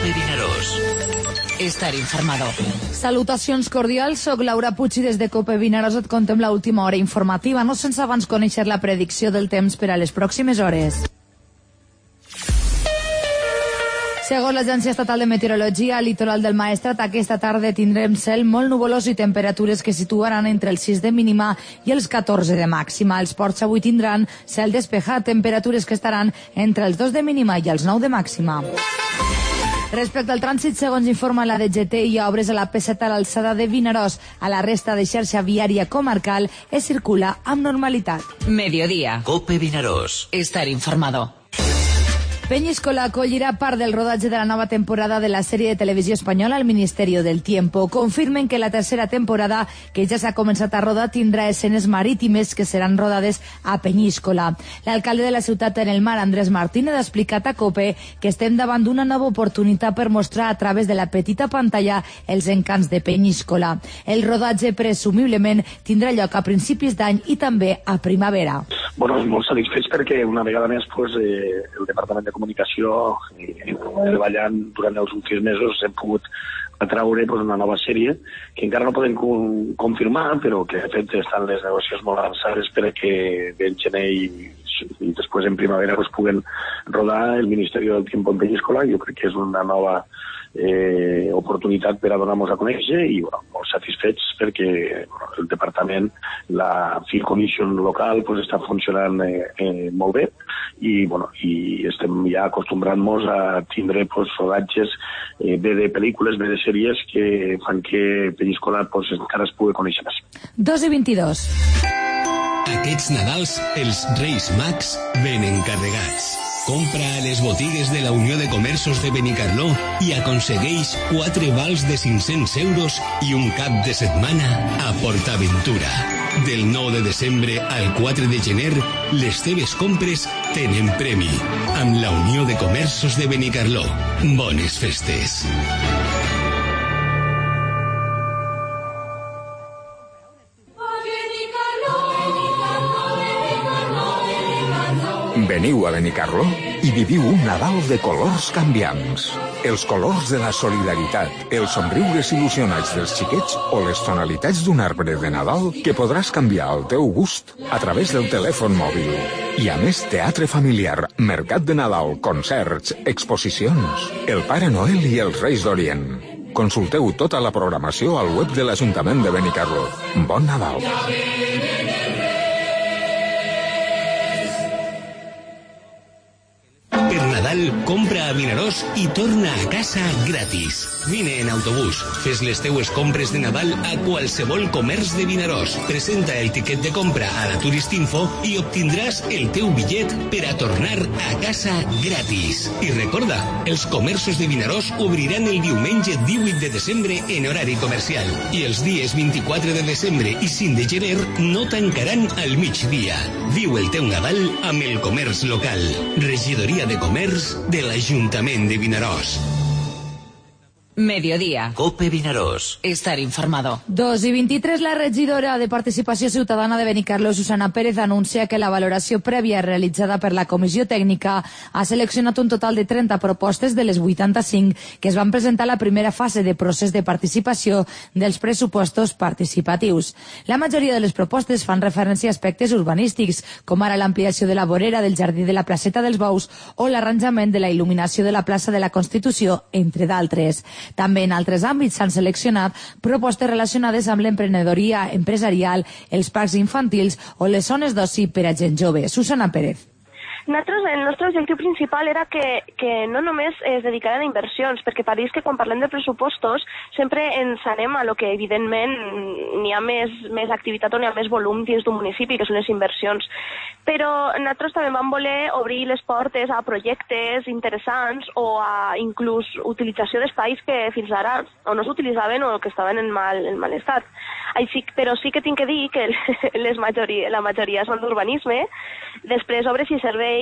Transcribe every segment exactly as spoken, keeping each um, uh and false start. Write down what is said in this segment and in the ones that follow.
Cope Vinaròs. Estar informado. Salutacions cordials, soc Laura Puig i des de Cope Vinaròs et contem l'última hora informativa, no sense abans conèixer la predicció del temps per a les pròximes hores. Segons l'Agència Estatal de Meteorologia, al litoral del Maestrat aquesta tarda tindrem cel molt nuvolós i temperatures que situaran entre els sis de mínima i els catorze de màxima. Els ports avui tindran cel despejat, temperatures que estaran entre els dos de mínima i els nou de màxima. Respecte al trànsit, segons informa la D G T, hi ha obres a la P set a l'alçada de Vinaròs. A la resta de xarxa viària comarcal es circula amb normalitat. Mediodía. Cope Vinaròs. Estar informado. Peñíscola acollirà part del rodatge de la nova temporada de la sèrie de televisió espanyola El Ministerio del Tiempo. Confirmen que la tercera temporada, que ja s'ha començat a rodar, tindrà escenes marítimes que seran rodades a Peñíscola. L'alcalde de la ciutat en el mar, Andrés Martínez, ha explicat a COPE que estem davant d'una nova oportunitat per mostrar a través de la petita pantalla els encants de Peñíscola. El rodatge, presumiblement, tindrà lloc a principis d'any i també a primavera. Bueno, molt satisfets perquè una vegada més pues, eh, el Departament de Comunicació, eh, treballant durant els últims mesos, hem pogut atraure pues, una nova sèrie que encara no podem con confirmar, però que de fet estan les negociacions molt avançades perquè del gener i, i després en primavera pues, puguen rodar El Ministerio del Tiempo en Peñíscola. Jo crec que és una nova eh, oportunitat per a donar-nos a conèixer i bueno, molt satisfets perquè bueno, el departament, la Film Commission local pues, està funcionant eh, eh, molt bé i, bueno, i estem ja acostumbrant-nos a tindre pues, rodatges eh, bé de pel·lícules, bé de sèries que fan que Peñíscola pues, encara es pugui conèixer més. dos i vint-i-dos. Aquests Nadals, els Reis Mags venen carregats. Compra a les botigues de la Unió de Comerços de Benicarló i aconsegueix quatre vals de cinc-cents euros i un cap de setmana a PortAventura. Del nou de desembre al quatre de gener, les teves compres tenen premi. Amb la Unió de Comerços de Benicarló. Bones festes. Veniu a Benicarló i viviu un Nadal de colors canviants. Els colors de la solidaritat, els somriures il·lusionats dels xiquets o les tonalitats d'un arbre de Nadal que podràs canviar al teu gust a través del telèfon mòbil. I a més, teatre familiar, mercat de Nadal, concerts, exposicions, el Pare Noel i els Reis d'Orient. Consulteu tota la programació al web de l'Ajuntament de Benicarló. Bon Nadal! Per Nadal, compra a Vinaròs i torna a casa gratis. Vine en autobús, fes les teues compres de Nadal a qualsevol comerç de Vinaròs. Presenta el tiquet de compra a la Turistinfo i obtindràs el teu bitllet per a tornar a casa gratis. I recorda, els comerços de Vinaròs obriran el diumenge divuit de desembre en horari comercial i els dies vint-i-quatre de desembre i cinc de gener no tancaran al migdia. Viu el teu Nadal amb el comerç local. Regidoria de Comerç de l'Ajuntament de Vinaròs. Mediodía. Cope Vinaròs. Estar informado. dos i vint-i-tres, la regidora de Participació Ciutadana de Benicarló, Susana Pérez, anuncia que la valoració prèvia realitzada per la Comissió Tècnica ha seleccionat un total de trenta propostes de les vuitanta-cinc que es van presentar a la primera fase de procés de participació dels pressupostos participatius. La majoria de les propostes fan referència a aspectes urbanístics, com ara l'ampliació de la vorera del jardí de la placeta dels Bous o l'arranjament de la il·luminació de la plaça de la Constitució, entre d'altres. També en altres àmbits s'han seleccionat propostes relacionades amb l'emprenedoria empresarial, els parcs infantils o les zones d'oci per a gent jove. Susana Pérez. Nosaltres, el nostre objectiu principal era que, que no només es dedicaran a inversions, perquè pareix que quan parlem de pressupostos sempre ens anem a lo que evidentment n'hi ha més, més activitat o n'hi ha més volum dins d'un municipi, que són les inversions. Però nosaltres també vam voler obrir les portes a projectes interessants o a inclús utilització d'espais que fins ara o no s'utilitzaven o que estaven en mal, en mal estat. Així, però sí que tinc que dir que les majoria, la majoria són d'urbanisme, després obres i serveis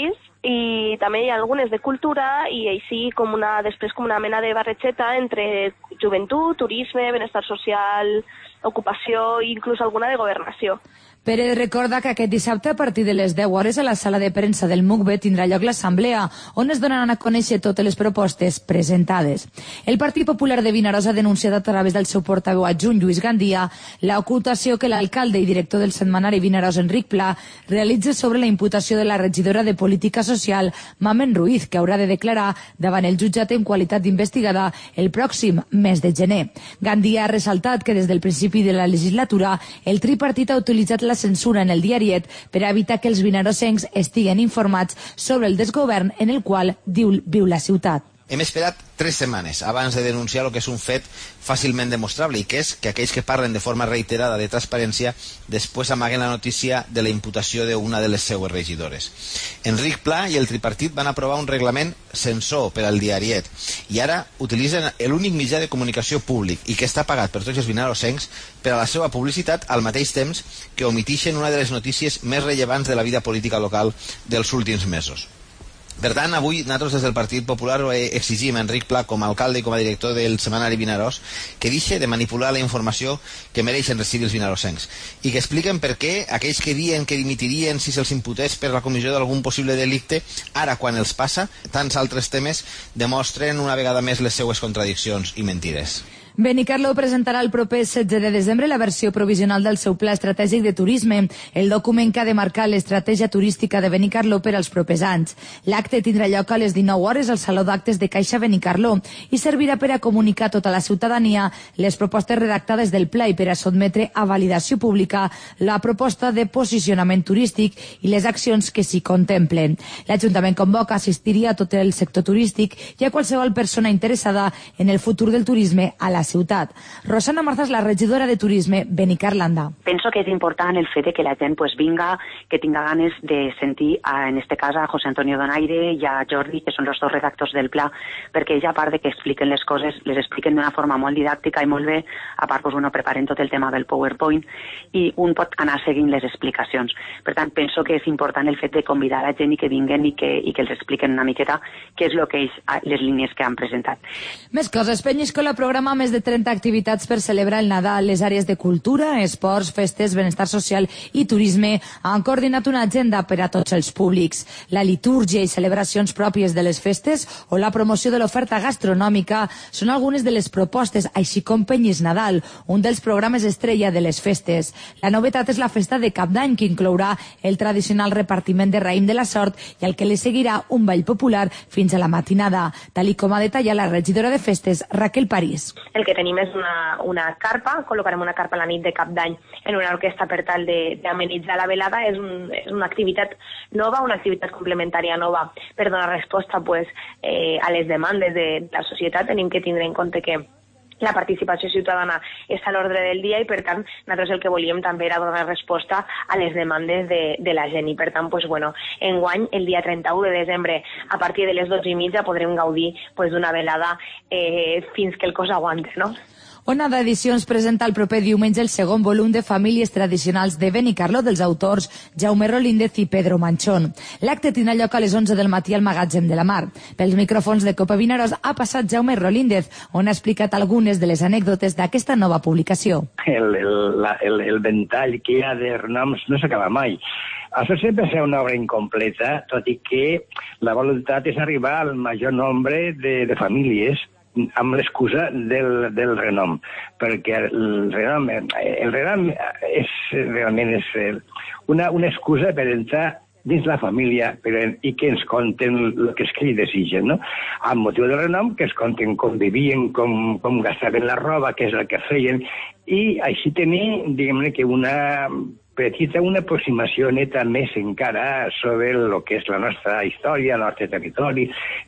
i també hi ha algunes de cultura i així com una, després com una mena de barretxeta entre joventut, turisme, benestar social, ocupació i inclús alguna de governació. Pérez recorda que aquest dissabte a partir de les deu hores a la sala de premsa del M U C B tindrà lloc l'assemblea, on es donaran a conèixer totes les propostes presentades. El Partit Popular de Vinaròs ha denunciat a través del seu portaveu adjunt, Lluís Gandia, l'ocultació que l'alcalde i director del setmanari Vinaròs, Enric Pla, realitza sobre la imputació de la regidora de Política Social, Mamen Ruiz, que haurà de declarar davant el jutjat en qualitat d'investigada el pròxim mes de gener. Gandia ha ressaltat que des del principi de la legislatura el tripartit ha utilitzat la censura en el diariet per a evitar que els vinarosencs estiguen informats sobre el desgovern en el qual diu, viu la ciutat. Hem esperat tres setmanes abans de denunciar el que és un fet fàcilment demostrable i que és que aquells que parlen de forma reiterada de transparència després amaguen la notícia de la imputació d'una de les seues regidores. Enric Pla i el tripartit van aprovar un reglament censor per al diariet i ara utilitzen l'únic mitjà de comunicació públic i que està pagat per tots els vinarosencs per a la seva publicitat al mateix temps que omitixen una de les notícies més rellevants de la vida política local dels últims mesos. Per tant, avui nosaltres des del Partit Popular exigim a Enric Pla com a alcalde i com a director del setmanari Vinaròs que deixi de manipular la informació que mereixen recibir els vinarosencs i que expliquen per què aquells que diuen que dimitirien si se'ls imputés per la comissió d'algun possible delicte, ara quan els passa tants altres temes, demostren una vegada més les seues contradiccions i mentides. Benicarló presentarà el proper setze de desembre la versió provisional del seu Pla Estratègic de Turisme, el document que ha de marcar l'estratègia turística de Benicarló per als propers anys. L'acte tindrà lloc a les dinou hores al Saló d'Actes de Caixa Benicarló i servirà per a comunicar a tota la ciutadania les propostes redactades del Pla i per a sotmetre a validació pública la proposta de posicionament turístic i les accions que s'hi contemplen. L'Ajuntament convoca a assistir a tot el sector turístic i a qualsevol persona interessada en el futur del turisme a la ciutat. Rosana Marzas, la regidora de Turisme, Benicarlanda. Penso que és important el fet de que la gent pues, vinga, que tinga ganes de sentir, a, en este cas, a José Antonio Donaire i a Jordi, que són els dos redactors del pla, perquè ells, a part de que expliquen les coses, les expliquen d'una forma molt didàctica i molt bé, a part, pues, bueno, preparen tot el tema del PowerPoint i un pot anar seguint les explicacions. Per tant, penso que és important el fet de convidar a gent i que vinguen i que, i que els expliquen una miqueta què és el que ells, les línies que han presentat. Més coses. Penyiscola programa més de trenta activitats per celebrar el Nadal. Les àrees de cultura, esports, festes, benestar social i turisme han coordinat una agenda per a tots els públics. La litúrgia i celebracions pròpies de les festes o la promoció de l'oferta gastronòmica són algunes de les propostes, així com Penyis Nadal, un dels programes estrella de les festes. La novetat és la festa de Cap d'Any, que inclourà el tradicional repartiment de raïm de la sort i al que li seguirà un ball popular fins a la matinada, tal i com ha detallat la regidora de festes, Raquel París. El que tenim és una, una carpa, col·locarem una carpa a la nit de Cap d'Any en una orquestra per tal d'amenitzar la velada. És, un, és una activitat nova, una activitat complementària nova per donar resposta pues, eh, a les demandes de la societat. Tenim que tindre en compte que la participació ciutadana és a l'ordre del dia i, per tant, nosaltres el que volíem també era donar resposta a les demandes de, de la gent. I, per tant, pues, bueno, enguany, el dia trenta-u de desembre, a partir de les dotze i mitja, podrem gaudir pues, d'una velada eh, fins que el cos aguante, no? Onada Edicions presenta el proper diumenge el segon volum de Famílies Tradicionals de Benicarló dels autors Jaume Rolíndez i Pedro Manchón. L'acte tindrà lloc a les onze del matí al Magatzem de la Mar. Pels micròfons de Copa Vinaròs ha passat Jaume Rolíndez, on ha explicat algunes de les anècdotes d'aquesta nova publicació. El, el, la, el, el ventall que hi ha de renoms no s'acaba mai. Això sempre serà una obra incompleta, tot i que la voluntat és arribar al major nombre de, de famílies amb l'excusa del, del renom, perquè el renom, el renom és realment és una, una excusa per entrar dins la família però, i que ens conten el que és que hi desitgen, no? Amb motiu del renom, que es conten com vivien, com, com gastaven la roba, què és el que feien, i així tenir, diguem-ne, que una petita, una aproximació neta més encara sobre el que és la nostra història, el nostre territori.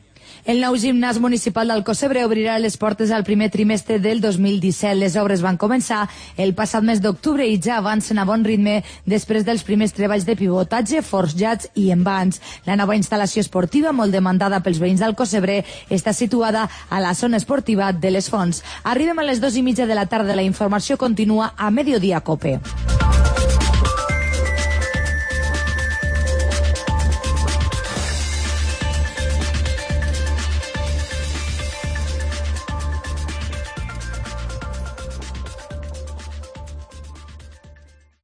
El nou gimnàs municipal d'Alcossebre obrirà les portes al primer trimestre del dos mil disset. Les obres van començar el passat mes d'octubre i ja avancen a bon ritme després dels primers treballs de pivotatge, forjats i envans. La nova instal·lació esportiva, molt demandada pels veïns d'Alcossebre, està situada a la zona esportiva de les Fonts. Arribem a les dues i mitja de la tarda. La informació continua a Mediodía Cope.